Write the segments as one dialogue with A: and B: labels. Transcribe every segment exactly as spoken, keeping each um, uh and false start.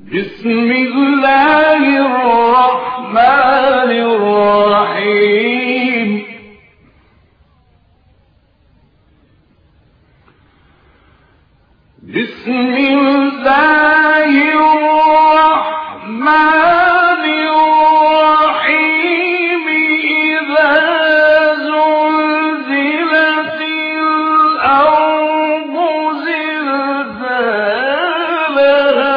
A: بسم الله الرحمن الرحيم بسم الله الرحمن الرحيم إذا زلزلت الأرض زلزالها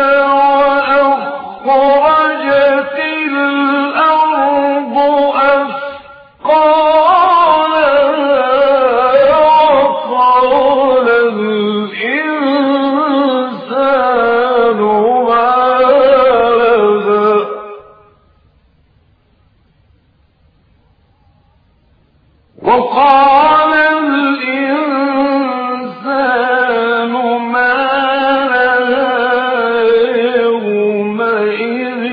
A: وأخرجت الأرض أثقالها وقال الإنسان ما لها وقال الإنسان ما لها يومئذ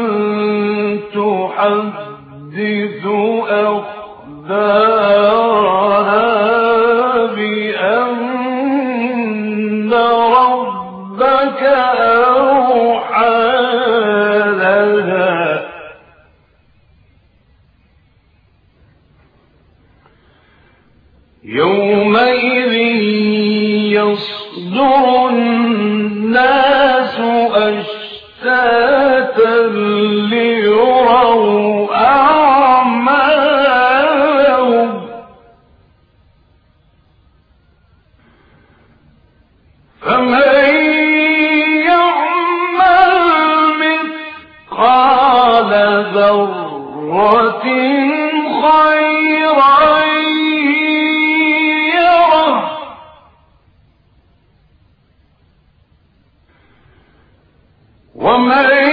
A: تحدث أخبارها بأن ربك أوحى لها يومئذ يصدر الناس أشتاتا ليروا أعمالهم فمن يعمل مثقال ذرة خيرا يره ومن